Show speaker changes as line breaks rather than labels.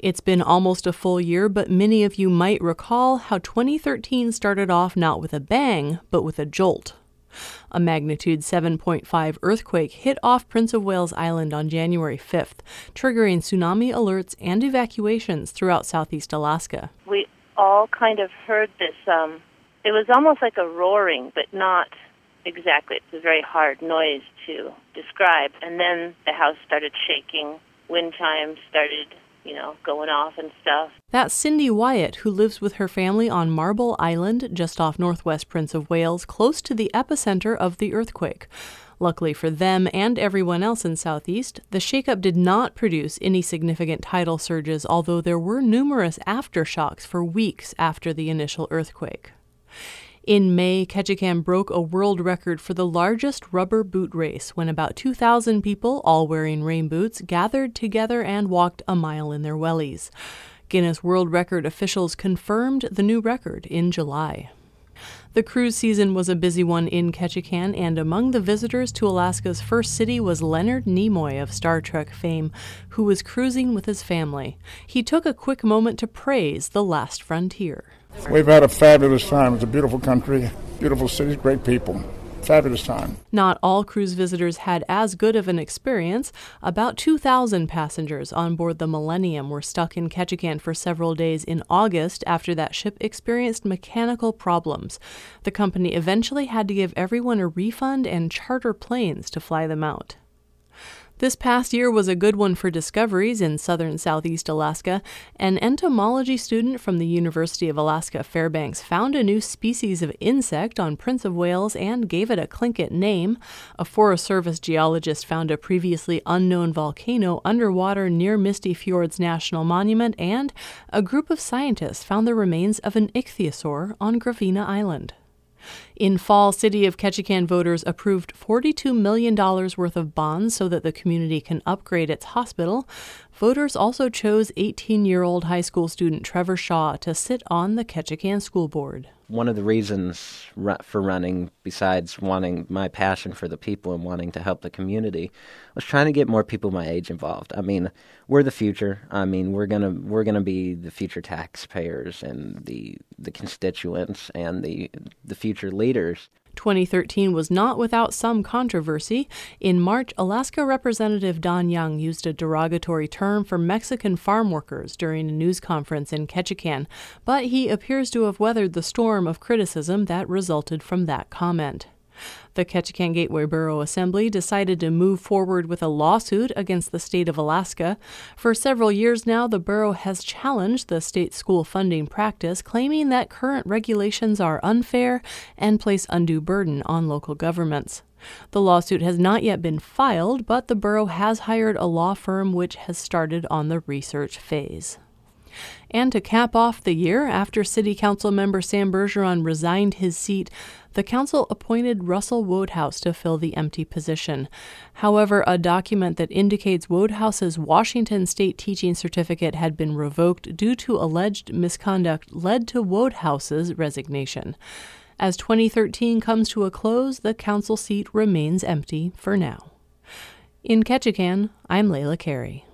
It's been almost a full year, but many of you might recall how 2013 started off not with a bang, but with a jolt. A magnitude 7.5 earthquake hit off Prince of Wales Island on January 5th, triggering tsunami alerts and evacuations throughout southeast Alaska.
We all kind of heard this, it was almost like a roaring, but not exactly. It's a very hard noise to describe. And then the house started shaking, wind chimes started going off and stuff.
That's Cindy Wyatt, who lives with her family on Marble Island, just off northwest Prince of Wales, close to the epicenter of the earthquake. Luckily for them and everyone else in Southeast, the shakeup did not produce any significant tidal surges, although there were numerous aftershocks for weeks after the initial earthquake. In May, Ketchikan broke a world record for the largest rubber boot race when about 2,000 people, all wearing rain boots, gathered together and walked a mile in their wellies. Guinness World Record officials confirmed the new record in July. The cruise season was a busy one in Ketchikan, and among the visitors to Alaska's first city was Leonard Nimoy of Star Trek fame, who was cruising with his family. He took a quick moment to praise the last frontier.
We've had a fabulous time. It's a beautiful country, beautiful cities, great people. Fabulous time.
Not all cruise visitors had as good of an experience. About 2,000 passengers on board the Millennium were stuck in Ketchikan for several days in August after that ship experienced mechanical problems. The company eventually had to give everyone a refund and charter planes to fly them out. This past year was a good one for discoveries in southern southeast Alaska. An entomology student from the University of Alaska Fairbanks found a new species of insect on Prince of Wales and gave it a Tlingit name. A Forest Service geologist found a previously unknown volcano underwater near Misty Fjords National Monument, and a group of scientists found the remains of an ichthyosaur on Gravina Island. In fall, City of Ketchikan voters approved $42 million worth of bonds so that the community can upgrade its hospital. Voters also chose 18-year-old high school student Trevor Shaw to sit on the Ketchikan School Board.
One of the reasons for running, besides wanting my passion for the people and wanting to help the community, was trying to get more people my age involved. I mean, we're the future. I mean, we're gonna be the future taxpayers and the constituents and the future leaders.
2013 was not without some controversy. In March, Alaska Representative Don Young used a derogatory term for Mexican farm workers during a news conference in Ketchikan, but he appears to have weathered the storm of criticism that resulted from that comment. The Ketchikan Gateway Borough Assembly decided to move forward with a lawsuit against the state of Alaska. For several years now, the borough has challenged the state school funding practice, claiming that current regulations are unfair and place undue burden on local governments. The lawsuit has not yet been filed, but the borough has hired a law firm which has started on the research phase. And to cap off the year, after City Council member Sam Bergeron resigned his seat, the council appointed Russell Wodehouse to fill the empty position. However, a document that indicates Wodehouse's Washington State teaching certificate had been revoked due to alleged misconduct led to Wodehouse's resignation. As 2013 comes to a close, the council seat remains empty for now. In Ketchikan, I'm Layla Carey.